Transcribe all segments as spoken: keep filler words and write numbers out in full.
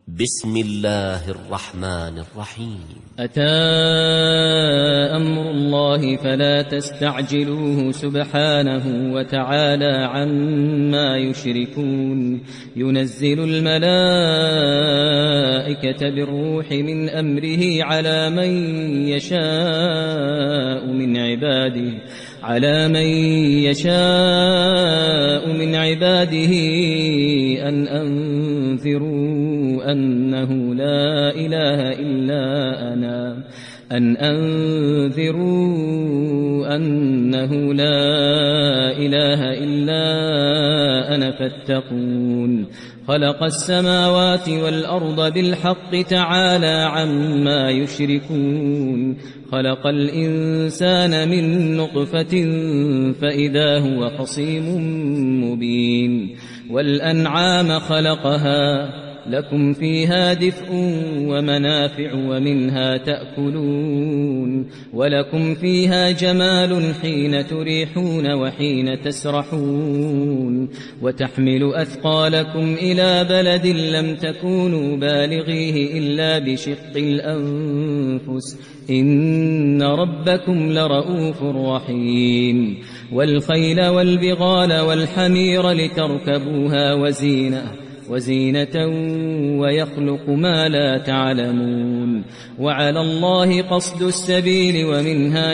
بسم الله الرحمن الرحيم. أتى أمر الله فلا تستعجلوه سبحانه وتعالى عما يشركون. ينزل الملائكة بالروح من أمره على من يشاء من عباده على من يشاء من عباده أن أنذروا أنه لا إله إلا أنا أن أنذروا أنه لا إله إلا أنا فاتقون. خلق السماوات والأرض بالحق تعالى عما يشركون. خلق الإنسان من نطفة فإذا هو خصيم مبين. والأنعام خلقها لكم فيها دفء ومنافع ومنها تأكلون ولكم فيها جمال حين تريحون وحين تسرحون وتحمل أثقالكم إلى بلد لم تكونوا بالغيه إلا بشق الأنفس إن ربكم لرؤوف رحيم. والخيل والبغال والحمير لتركبوها وزينة وزينة ويخلق ما لا تعلمون. وعلى الله قصد السبيل ومنها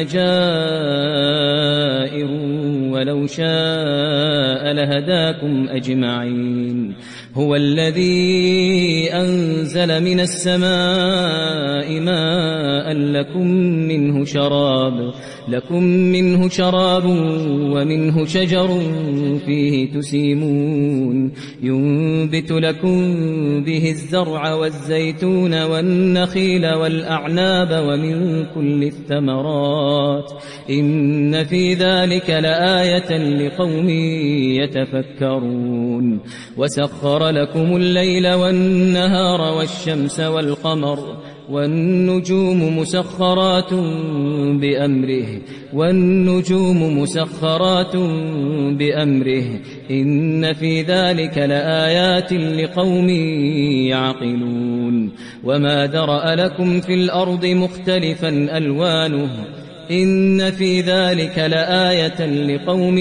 جائر ولو شاء لهداكم أجمعين. هو الذي أنزل من السماء ماء لكم منه شراب لكم منه شراب ومنه شجر فيه تسيمون. ينبت لكم به الزرع والزيتون والنخيل والأعناب ومن كل الثمرات إن في ذلك لآية لقوم يتفكرون. وسخر لكم الليل والنهار والشمس والقمر والنجوم مسخرات بأمره والنجوم مسخرات بأمره إن في ذلك لآيات لقوم يعقلون. وما ذرأ لكم في الأرض مختلفا ألوانه إن في ذلك لآية لقوم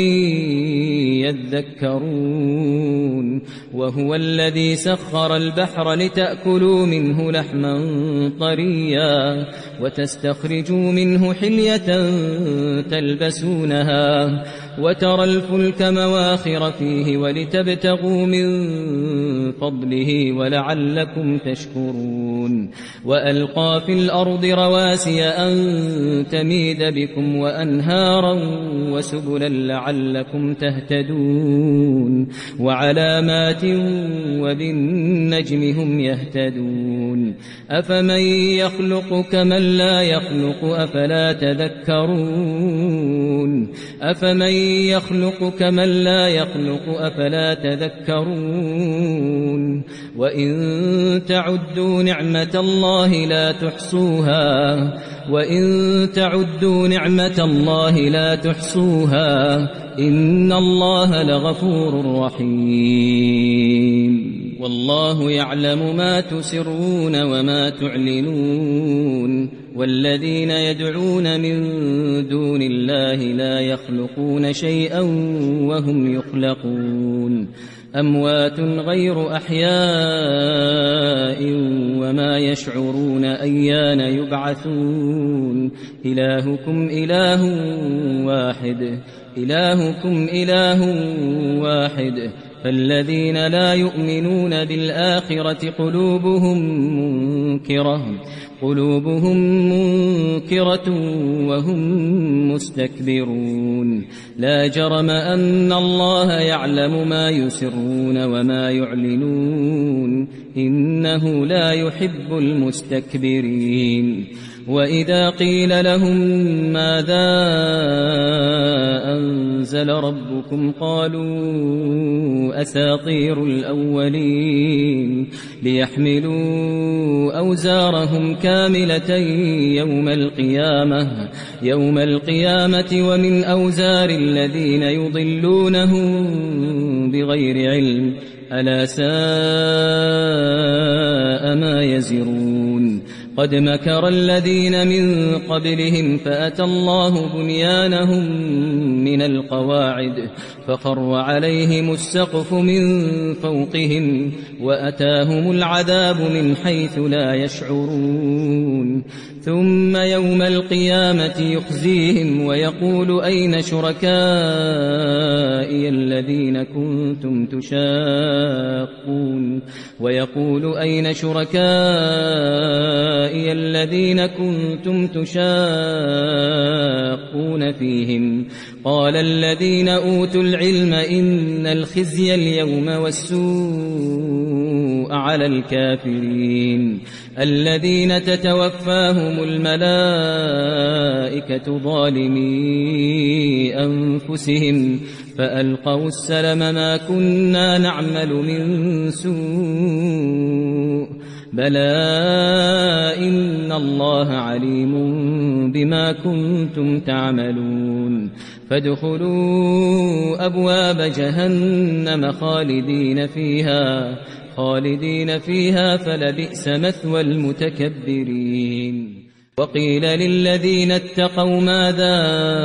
يذكرون. وهو الذي سخر البحر لتأكلوا منه لحما طريا وتستخرجوا منه حلية تلبسونها وترى الفلك مواخر فيه ولتبتغوا من فضله ولعلكم تشكرون. وألقى في الأرض رواسي أن تميد بكم وأنهارا وسبلا لعلكم تهتدون. وعلامات وبالنجم هم يهتدون. أفمن يخلق كمن لا يخلق أفلا تذكرون أفمن يخلق كمن لا يخلق أفلا تذكرون. وإن تعدوا نعمة الله لا تحصوها وإن تعدوا نعمة الله لا تحصوها إن الله لغفور رحيم. والله يعلم ما تسرون وما تعلنون. والذين يدعون من دون الله لا يخلقون شيئا وهم يخلقون. أموات غير أحياء وما يشعرون أيان يبعثون. إلهكم إله واحد إلهكم إله واحد فالذين لا يؤمنون بالآخرة قلوبهم منكرة قلوبهم منكرة وهم مستكبرون. لا جرم أن الله يعلم ما يسرون وما يعلنون إنه لا يحب المستكبرين. وإذا قيل لهم ماذا أنزل ربكم قالوا أساطير الأولين ليحملوا أوزارهم كاملة يوم القيامة يوم القيامة ومن أوزار الذين يضلونهم بغير علم ألا ساء ينتظرون قد مكر الذين من قبلهم فأتى الله بنيانهم من القواعد فخر عليهم السقف من فوقهم وأتاهم العذاب من حيث لا يشعرون ثم يوم القيامة يخزيهم ويقول أين شركائي الذين كنتم تشاقون ويقول أين شركائي الذين كنتم تشاقون فيهم قال الذين أوتوا العلم إن الخزي اليوم والسوء على الكافرين الذين تتوفاهم الملائكة ظالمي أنفسهم فألقوا السلم ما كنا نعمل من سوء بلى إن الله عليم بما كنتم تعملون فادخلوا أبواب جهنم خالدين فيها خالدين فيها فلبئس مثوى المتكبرين وقيل للذين اتقوا ماذا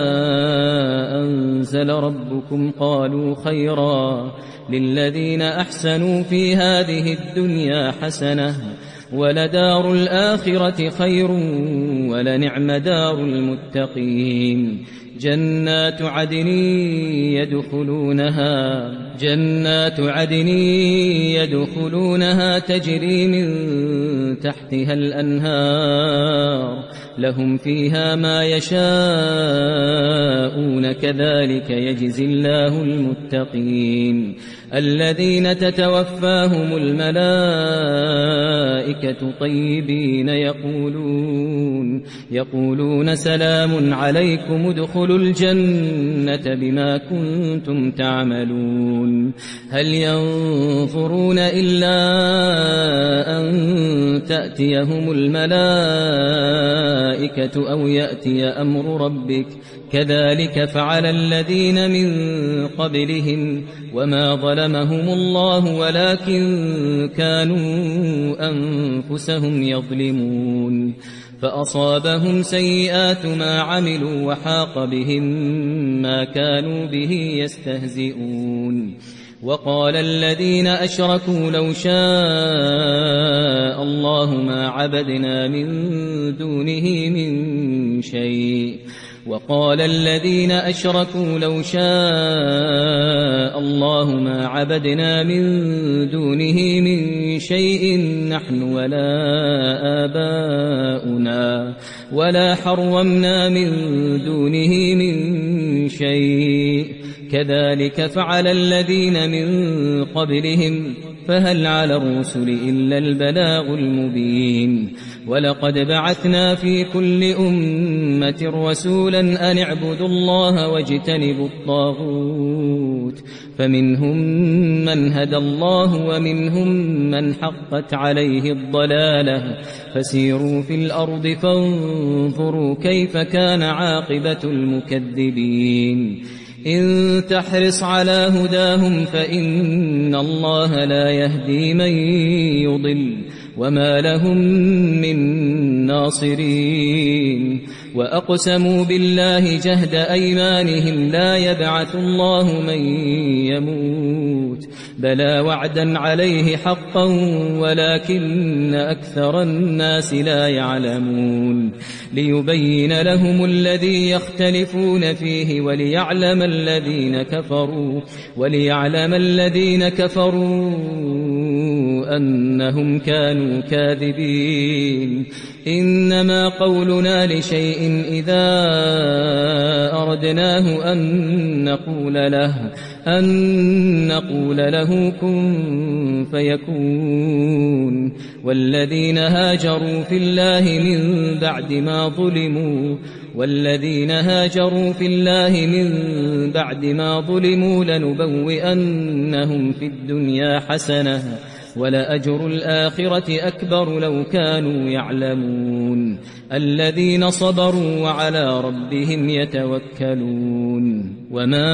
أنزل ربكم قالوا خيرا للذين أحسنوا في هذه الدنيا حسنة ولدار الآخرة خير ولنعم دار المتقين جنات عدن يدخلونها جنات عدن يدخلونها تجري من تحتها الأنهار لهم فيها ما يشاءون كذلك يجزي الله المتقين الذين تتوفاهم الملائكة طيبين يقولون يقولون سلام عليكم ادخلوا الجنة بما كنتم تعملون هل ينظرون إلا أن تأتيهم الملائكة أو يأتي أمر ربك كذلك فعل الذين من قبلهم وما ظلمهم الله ولكن كانوا أنفسهم يظلمون فأصابهم سيئات ما عملوا وحاق بهم ما كانوا به يستهزئون وقال الذين أشركوا لو شاء الله ما عبدنا من دونه من شيء وقال الذين أشركوا لو شاء الله ما عبدنا من دونه من شيء نحن ولا آباؤنا ولا حرمنا من دونه من شيء كذلك فعل الذين من قبلهم فهل على الرسل إلا البلاغ المبين ولقد بعثنا في كل أمة رسولا أن اعبدوا الله واجتنبوا الطاغوت فمنهم من هدى الله ومنهم من حقت عليه الضلالة فسيروا في الأرض فانظروا كيف كان عاقبة المكذبين إن تحرص على هداهم فإن الله لا يهدي من يضل وما لهم من ناصرين وأقسموا بالله جهد أيمانهم لا يبعث الله من يموت بلى وعدا عليه حقا ولكن أكثر الناس لا يعلمون ليبين لهم الذي يختلفون فيه وليعلم الذين كفروا وليعلم الذين كفروا أنهم كانوا كاذبين إنما قولنا لشيء إذا أردناه أن نقول له أن نقول له كن فيكون والذين هاجروا في الله من بعد ما ظلموا والذين هاجروا في الله من بعد ما ظلموا لنبوئنهم في الدنيا حسنة ولأجر الآخرة أكبر لو كانوا يعلمون الذين صبروا وعلى ربهم يتوكلون وما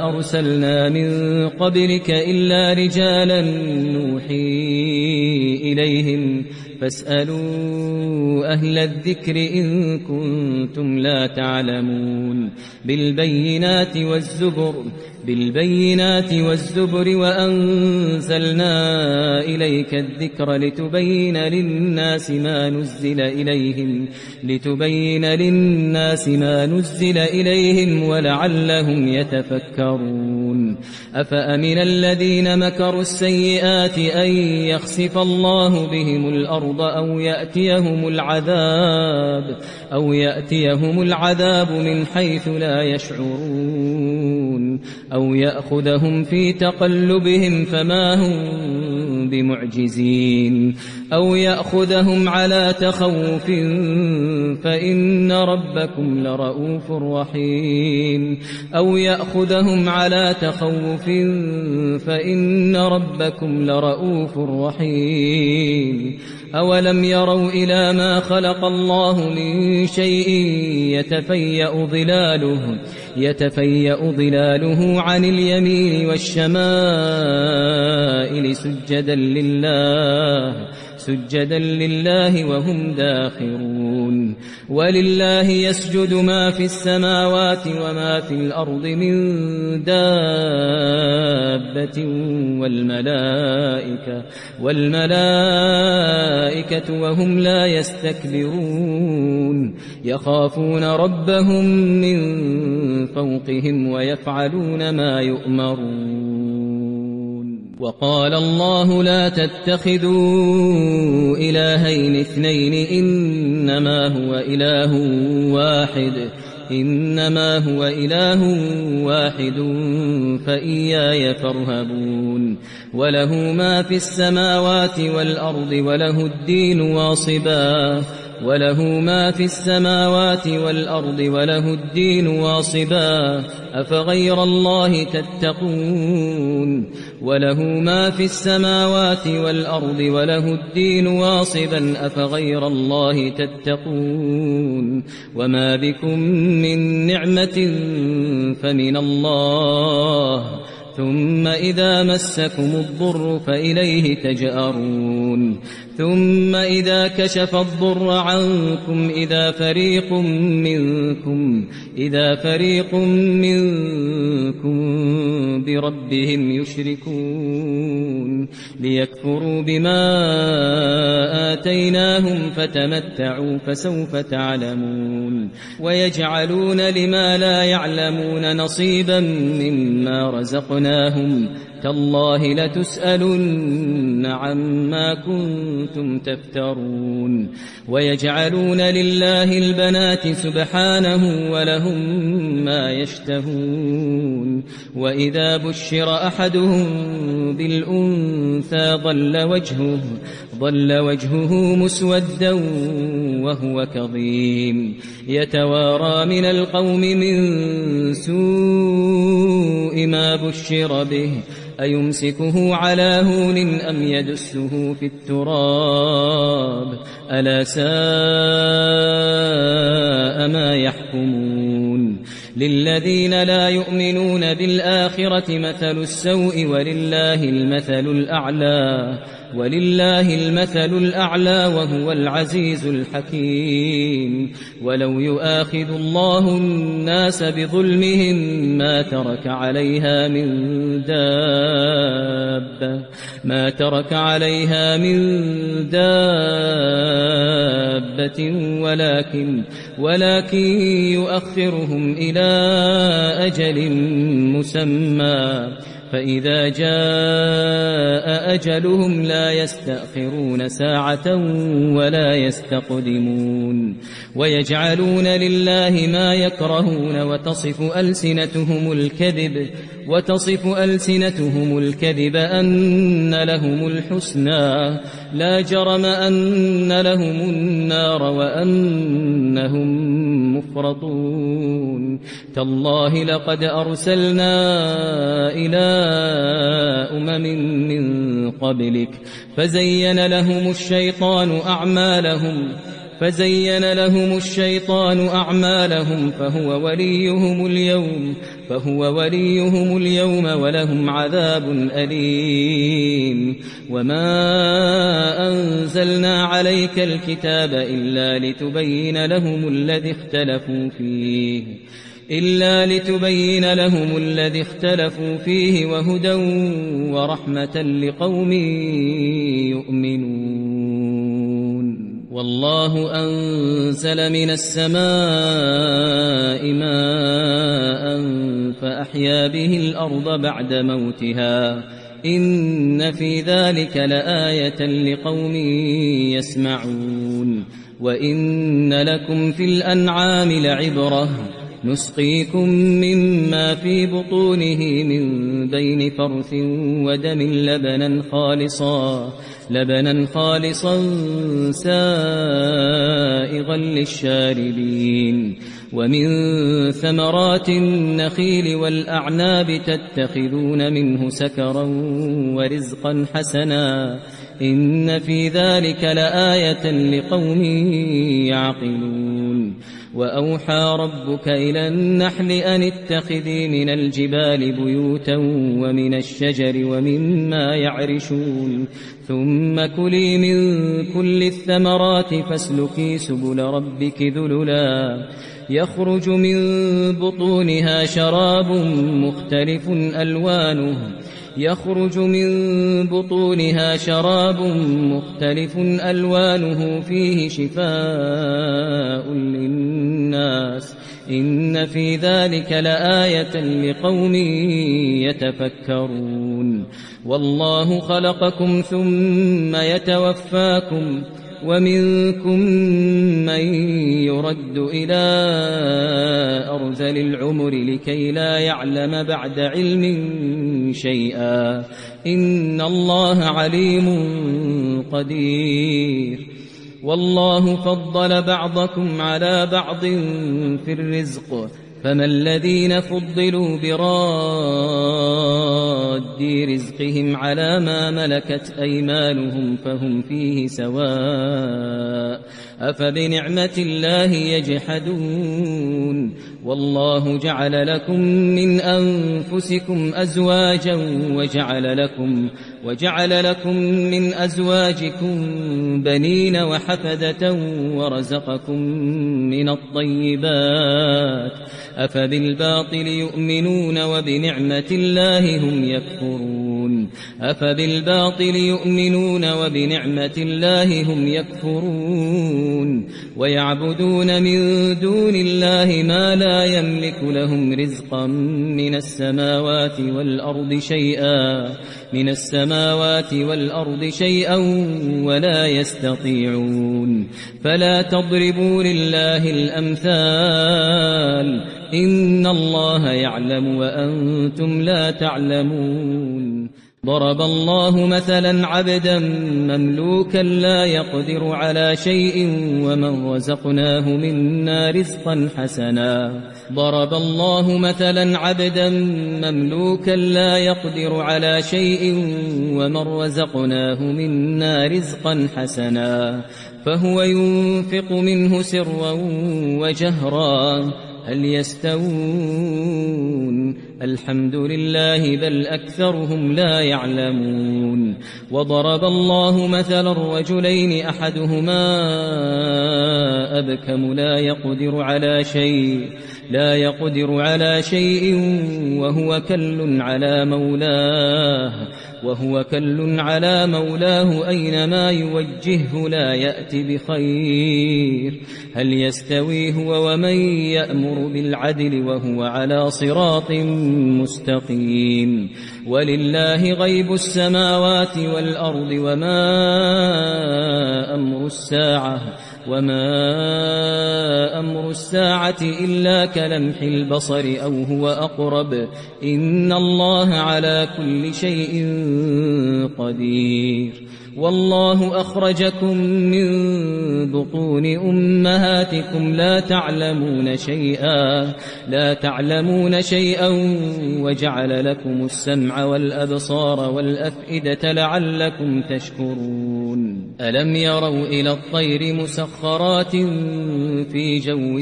أرسلنا من قبلك إلا رجالا نوحي إليهم فاسألوا أهل الذكر إن كنتم لا تعلمون بالبينات والزبر بالبينات والزبر وأنزلنا إليك الذكر لتبين للناس ما نزل إليهم لتبين للناس ما نزل إليهم ولعلهم يتفكرون أفأمن الذين مكروا السيئات أن يخسف الله بهم الأرض أو يأتيهم العذاب أو يأتيهم العذاب من حيث لا يشعرون أو يأخذهم في تقلبهم فما هم بمعجزين أو يأخذهم على تخوف فإن ربكم لرؤوف رحيم أو يأخذهم على تخوف فإن ربكم لرؤوف رحيم أولم يروا إلى ما خلق الله من شيء يتفيأ ظلاله يتفيأ ظلاله عن اليمين والشمائل سجدا لله سجدا لله وهم داخرون ولله يسجد ما في السماوات وما في الأرض من دابة والملائكة والملائكة وهم لا يستكبرون يخافون ربهم من فوقهم ويفعلون ما يؤمرون وقال الله لا تتخذوا إلهين اثنين إنما هو إله واحد إنما هو إله واحد فإياي فارهبون وله ما في السماوات والأرض وله الدين واصبا وله ما في السماوات والأرض وله الدين واصبا أفغير الله تتقون وله ما في السماوات والأرض وله الدين واصبا أفغير الله تتقون وما بكم من نعمة فمن الله ثم إذا مسكم الضر فإليه تجأرون ثم إذا كشف الضر عنكم إذا فريق منكم إذا فريق منكم بربهم يشركون ليكفروا بما آتيناهم فتمتعوا فسوف تعلمون ويجعلون لما لا يعلمون نصيبا مما رزقناهم تالله لتسألن عما كنتم تفترون ويجعلون لله البنات سبحانه ولهم ما يشتهون وإذا بشر أحدهم بالأنثى ظل وجهه ظل وجهه مسودا وهو كظيم يتوارى من القوم من سوء ما بشر به أيمسكه على هون أم يدسه في التراب ألا ساء ما يحكمون للذين لا يؤمنون بالآخرة مثل السوء ولله المثل الأعلى ولله المثل الأعلى وهو العزيز الحكيم ولو يؤاخذ الله الناس بظلمهم ما ترك عليها من دابة ما ترك عليها من دابة ولكن ولكن يؤخرهم إلى أجل مسمى فإذا جاء أجلهم لا يستأخرون ساعة ولا يستقدمون ويجعلون لله ما يكرهون وتصف ألسنتهم الكذب وتصف ألسنتهم الكذب أن لهم الحسنى لا جرم أن لهم النار وأنهم مفرطون تالله لقد أرسلنا إلى أمم من قبلك فزين لهم الشيطان أعمالهم فزين لهم الشيطان أعمالهم فهو وليهم اليوم فهو وليهم اليوم ولهم عذاب أليم. وما أنزلنا عليك الكتاب إلا لتبين لهم الذي اختلفوا فيه إلا لتبين لهم الذي اختلفوا فيه وهدى ورحمة لقوم يؤمنون. والله أنزل من السماء ماء فأحيا به الأرض بعد موتها إن في ذلك لآية لقوم يسمعون. وإن لكم في الأنعام لعبرة نسقيكم مما في بطونه من بين فرث ودم لبنا خالصا لبنا خالصا سائغا للشاربين. ومن ثمرات النخيل والأعناب تتخذون منه سكرا ورزقا حسنا إن في ذلك لآية لقوم يعقلون. وأوحى ربك إلى النحل أن اتخذي من الجبال بيوتا ومن الشجر ومما يعرشون ثم كلي من كل الثمرات فاسلكي سبل ربك ذللا يخرج من بطونها شراب مختلف ألوانه يخرج من بطونها شراب مختلف ألوانه فيه شفاء للناس إن في ذلك لآية لقوم يتفكرون. والله خلقكم ثم يتوفاكم ومنكم من يرد إلى أرذل العمر لكي لا يعلم بعد علم شيئا إن الله عليم قدير. والله فضل بعضكم على بعض في الرزق فما الذين فضلوا براد رزقهم على ما ملكت أيمانهم فهم فيه سواء أفبنعمة الله يجحدون. والله جعل لكم من أنفسكم أزواجا وجعل لكم وجعل لكم من أزواجكم بنين وحفدة ورزقكم من الطيبات أفبالباطل يؤمنون وبنعمة الله هم يكفرون أفبالباطل يؤمنون وبنعمة الله هم يكفرون ويعبدون من دون الله ما لا يملك لهم رزقا من السماوات والأرض شيئا من السماوات والأرض شيئا ولا يستطيعون. فلا تضربوا لله الأمثال إن الله يعلم وأنتم لا تعلمون. ضرب الله مثلا عبدا مملوكا لا يقدر على شيء ومن رزقناه منا رزقا حسنا ضرب الله مثلا عبدا مملوكا لا يقدر على شيء ومن رزقناه منا رزقا حسنا فهو ينفق منه سرا وجهرا هل يستوون الحمد لله بل أكثرهم لا يعلمون. وضرب الله مثلا الرجلين أحدهما أبكم لا يقدر على شيء لا يقدر على شيء وهو كل على مولاه وهو كل على مولاه أينما يوجهه لا يأتي بخير هل يستوي هو ومن يأمر بالعدل وهو على صراط مستقيم. ولله غيب السماوات والأرض وما أمر الساعة وما أمر الساعة إلا كلمح البصر أو هو أقرب إن الله على كل شيء قدير. والله أخرجكم من بطون أمهاتكم لا تعلمون شيئا لا تعلمون شيئا وجعل لكم السمع والأبصار والأفئدة لعلكم تشكرون ألم يروا إلى الطير مسخرات في جو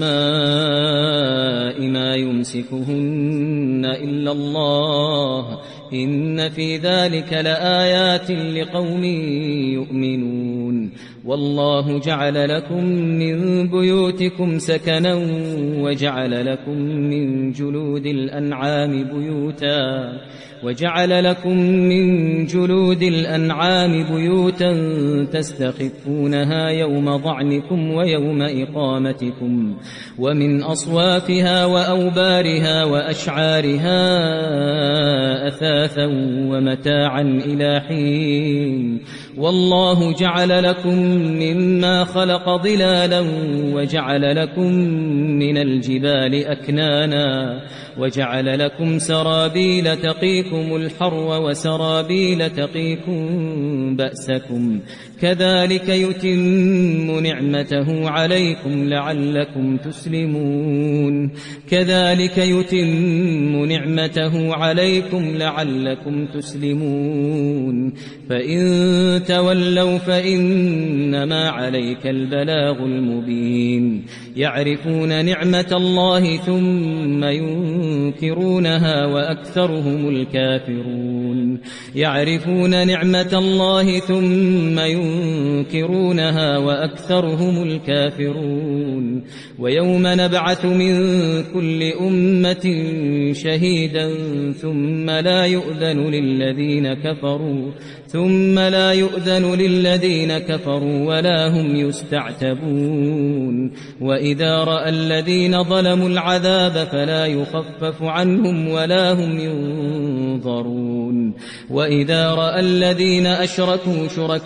السماء ما يمسكهن إلا الله إن في ذلك لآيات لقوم يؤمنون والله جعل لكم من بيوتكم سكنا وجعل لكم من جلود الأنعام بيوتا وجعل لكم من جلود الأنعام بيوتا تستخفونها يوم ضعنكم ويوم إقامتكم ومن أصوافها وأوبارها وأشعارها أثاثا ومتاعا إلى حين والله جعل لكم مما خلق ظلالا وجعل لكم من الجبال أكنانا وجعل لكم سرابيل تقيكم الحر وسرابيل تقيكم بأسكم كذلك يتم نعمته عليكم لعلكم تسلمون كذلك يتم نعمته عليكم لعلكم تسلمون فإن تولوا فإنما عليك البلاغ المبين يعرفون نعمة الله ثم ينكرونها وأكثرهم الكافرون يعرفون نعمة الله ثم ينكرونها وأكثرهم الكافرون ويوم نبعث من كل أمة شهيدا ثم لا يؤذن للذين كفروا ثم لا يؤذن للذين كفروا ولا هم يستعتبون وإذا رأى الذين ظلموا العذاب فلا يخفف عنهم ولا هم ينظرون وإذا رأى الذين أشركوا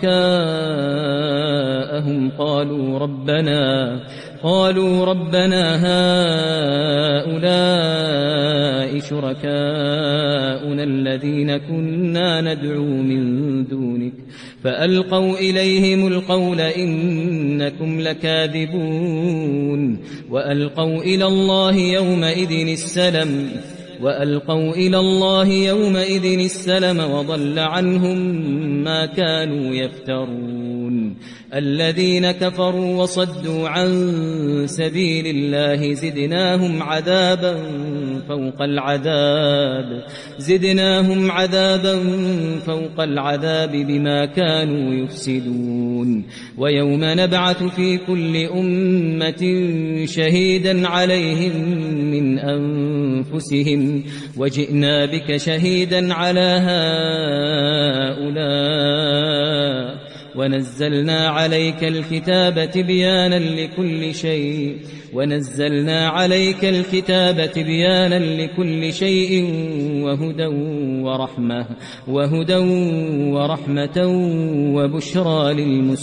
شركاءهم قالوا ربنا قالوا ربنا هؤلاء شركاؤنا الذين كنا ندعو من دونك فألقوا إليهم القول إنكم لكاذبون وألقوا إلى الله يومئذ السلم وألقوا إلى الله يومئذ السلم وضل عنهم ما كانوا يفترون الذين كفروا وصدوا عن سبيل الله زدناهم عذابا فوق العذاب زدناهم عذابا فوق العذاب بما كانوا يفسدون ويوم نبعث في كل أمة شهيدا عليهم من أنفسهم وجئنا بك شهيدا على هؤلاء ونزلنا عليك الكتاب تبيانا لكل شيء ونزلنا عليك الكتاب تبيانا لكل شيء وهدى ورحمة وهدى ورحمة وبشرى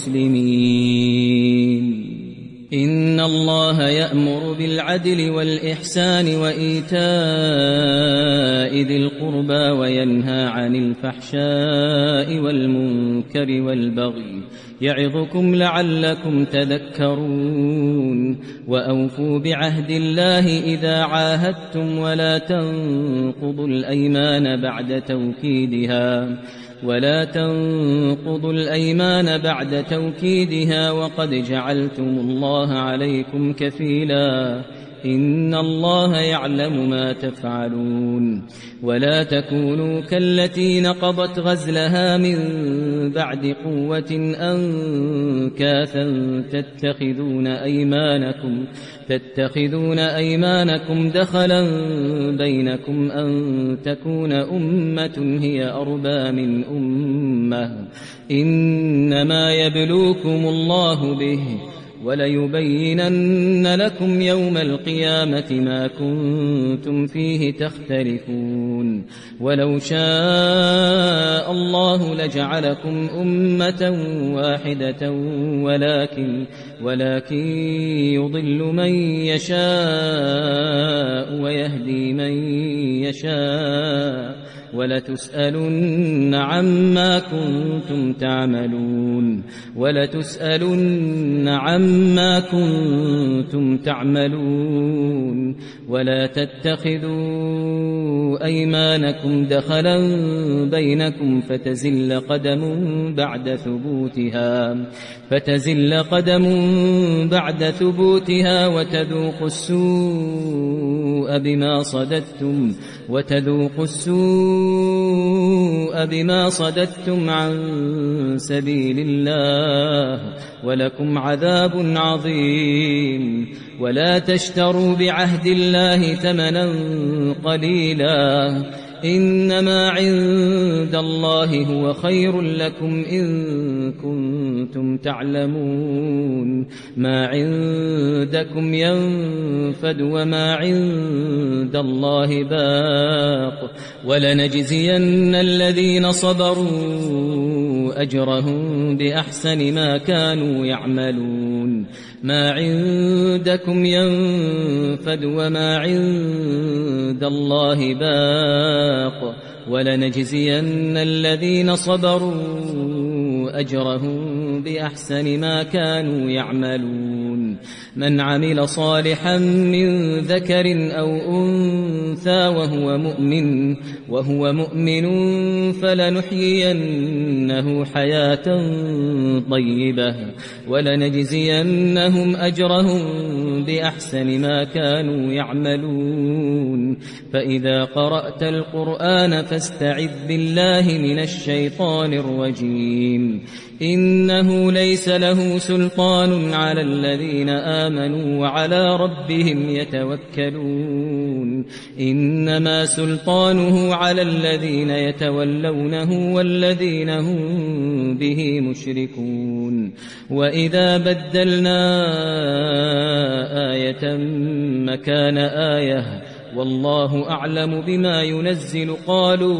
للمسلمين إن الله يأمر بالعدل والإحسان وإيتاء ذي القربى وينهى عن الفحشاء والمنكر والبغي يعظكم لعلكم تذكرون وأوفوا بعهد الله إذا عاهدتم ولا تنقضوا الأيمان بعد توكيدها ولا تنقضوا الأيمان بعد توكيدها وقد جعلتم الله عليكم كفيلا إن الله يعلم ما تفعلون ولا تكونوا كالتي نقضت غزلها من بعد قوة أنكاثا تتخذون أيمانكم تتخذون أيمانكم دخلا بينكم أن تكون أمة هي أربى من أمة إنما يبلوكم الله به وليبينن لكم يوم القيامة ما كنتم فيه تختلفون ولو شاء الله لجعلكم أمة واحدة ولكن ولكن يضل من يشاء ويهدي من يشاء ولتسألن عما كنتم تعملون ولتسألن عما كنتم تعملون ولا تتخذوا أيمانكم دخلا بينكم فتزل قدم بعد ثبوتها فتزل قدم بعد ثبوتها وتذوقوا السوء بما صددتم وتذوقوا السوء بما صددتم عن سبيل الله ولكم عذاب عظيم ولا تشتروا بعهد الله ثمنا قليلا إنما عند الله هو خير لكم إن كنتم تعلمون ما عندكم ينفد وما عند الله باق ولنجزين الذين صبروا أجرهم بأحسن ما كانوا يعملون ما عندكم ينفد وما عند الله باق ولنجزين الذين صبروا أجرهم بأحسن ما كانوا يعملون من عمل صالحا من ذكر أو أنثى وهو مؤمن وهو مؤمن فلنحيينه حياة طيبة ولنجزينهم أجرهم بأحسن ما كانوا يعملون فإذا قرأت القرآن فاستعذ بالله من الشيطان الرجيم إنه ليس له سلطان على الذين آمنوا وعلى ربهم يتوكلون إنما سلطانه على الذين يتولونه والذين هم به مشركون وإذا بدلنا آية مكان آية والله أعلم بما ينزل قالوا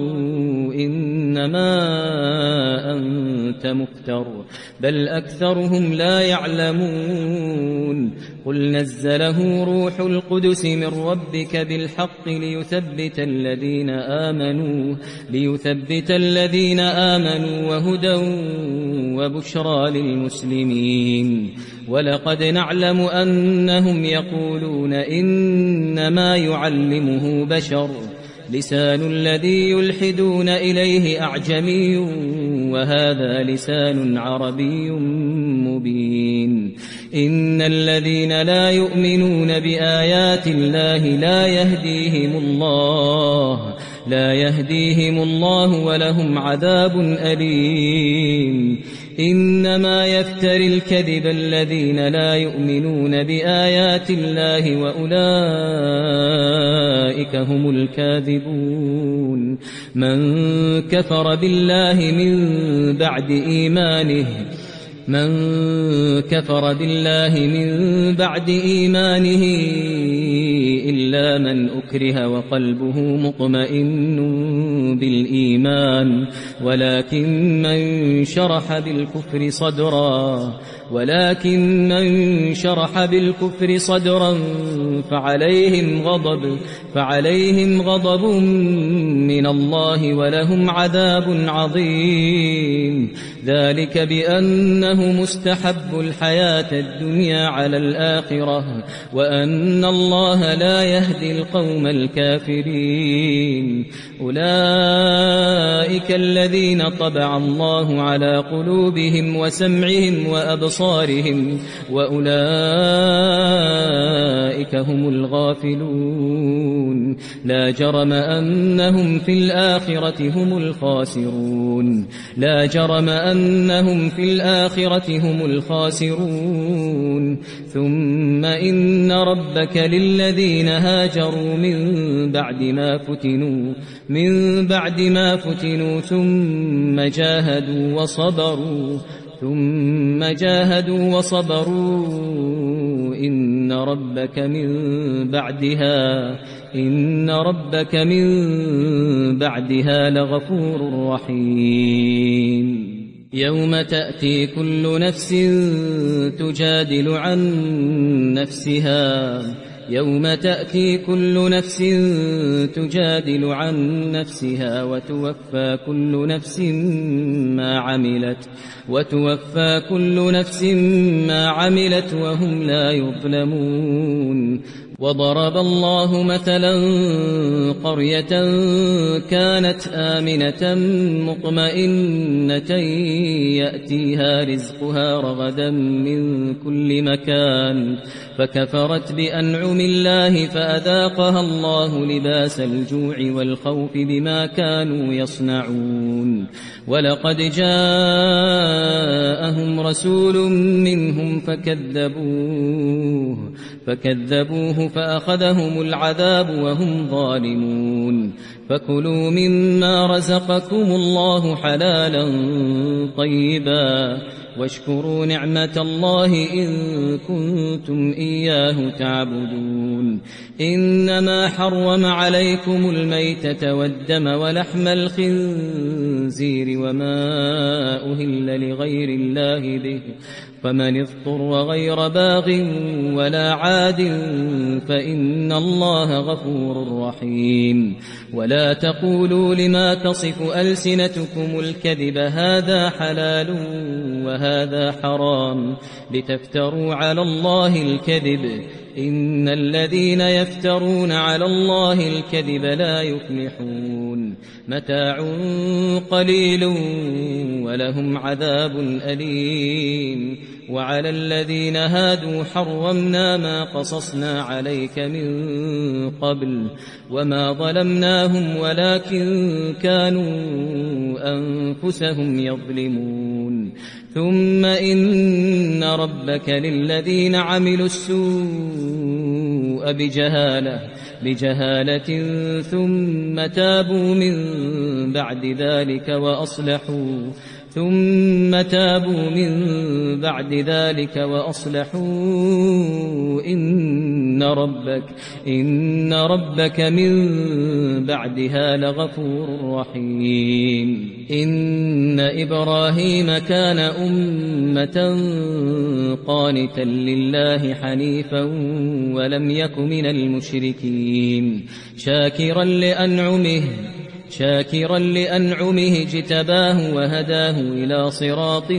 إنما أنت مفتر بل أكثرهم لا يعلمون قل نزله روح القدس من ربك بالحق ليثبت الذين آمنوا ليثبت الذين آمنوا وهدى وبشرى للمسلمين ولقد نعلم أنهم يقولون إنما يعلمه بشر لسان الذي يلحدون إليه أعجمي وهذا لسان عربي مبين إن الذين لا يؤمنون بآيات الله لا يهديهم الله لا يهديهم الله ولهم عذاب أليم إنما يفتري الكذب الذين لا يؤمنون بآيات الله وأولئك هم الكاذبون من كفر بالله من بعد إيمانه من كفر بالله من بعد إيمانه إلا من أكره وقلبه مطمئن بالإيمان ولكن من شرح بالكفر صدرا ولكن من شرح بالكفر صدرا فعليهم غضب فعليهم غضب من الله ولهم عذاب عظيم ذلك بأنه مستحب الحياة الدنيا على الآخرة وأن الله لا يهدي القوم الكافرين أولئك الذين طبع الله على قلوبهم وسمعهم وأبصارهم وأولئك هم الغافلون لا جرم أنهم في الآخرة هم الخاسرون لا جرم أنهم في الآخرة هم الخاسرون ثم إن ربك للذين هاجروا من بعد ما فتنوا من بعد ما فتنوا ثم جاهدوا وصبروا ثم جاهدوا وصبروا إن ربك من بعدها إن ربك من بعدها لغفور رحيم يوم تأتي كل نفس تجادل عن نفسها يوم تأتي كل نفس تجادل عن نفسها وتوفى كل نفس ما عملت وتوفى كل نفس ما عملت وهم لا يظلمون وضرب الله مثلا قرية كانت آمنة مطمئنة يأتيها رزقها رغدا من كل مكان فكفرت بأنعم الله فأذاقها الله لباس الجوع والخوف بما كانوا يصنعون ولقد جاءهم رسول منهم فكذبوه فكذبوه فأخذهم العذاب وهم ظالمون فكلوا مما رزقكم الله حلالا طيبا واشكروا نعمة الله إن كنتم إياه تعبدون إنما حرم عليكم الميتة والدم ولحم الخنزير وما أهل لغير الله به فمن اضطر غير باغ ولا عاد فإن الله غفور رحيم ولا تقولوا لما تصف ألسنتكم الكذب هذا حلال وهذا حرام لتفتروا على الله الكذب إن الذين يفترون على الله الكذب لا يفلحون متاع قليل ولهم عذاب أليم وعلى الذين هادوا حرمنا ما قصصنا عليك من قبل وما ظلمناهم ولكن كانوا أنفسهم يظلمون ثم إن ربك للذين عملوا السوء بجهالة بجهالة ثم تابوا من بعد ذلك وأصلحوا ثم تابوا من بعد ذلك وأصلحوا إن ربك إن ربك من بعدها لغفور رحيم إن إبراهيم كان أمة قانتا لله حنيفا ولم يك من المشركين شاكرا لأنعمه شاكرا لأنعمه اجتباه وهداه إلى صراط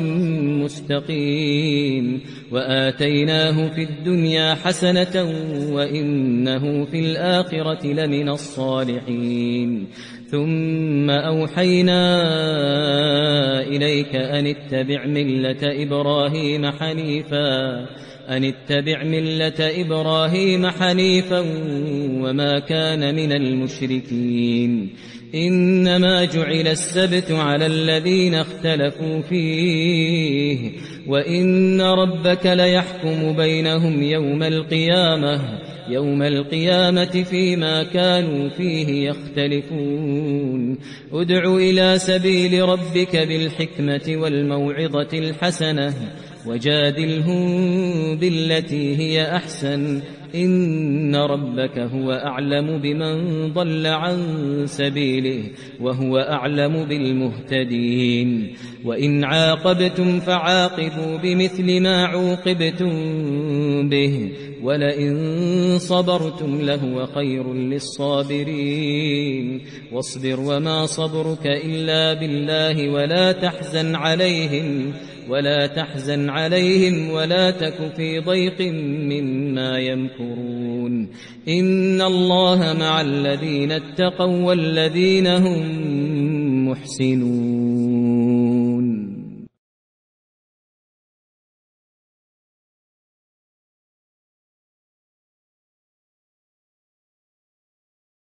مستقيم وآتيناه في الدنيا حسنة وإنه في الآخرة لمن الصالحين ثم أوحينا إليك أن اتبع ملة إبراهيم حنيفا أن اتبع ملة إبراهيم حنيفا وما كان من المشركين إنما جعل السبت على الذين اختلفوا فيه وإن ربك ليحكم بينهم يوم القيامة يوم القيامة فيما كانوا فيه يختلفون ادع إلى سبيل ربك بالحكمة والموعظة الحسنة وجادلهم بالتي هي أحسن إن ربك هو أعلم بمن ضل عن سبيله وهو أعلم بالمهتدين وإن عاقبتم فعاقبوا بمثل ما عوقبتم به ولئن صبرتم لهو خير للصابرين واصبر وما صبرك إلا بالله ولا تحزن عليهم ولا تحزن عليهم ولا تك في ضيق مما يمكرون إن الله مع الذين اتقوا والذين هم محسنون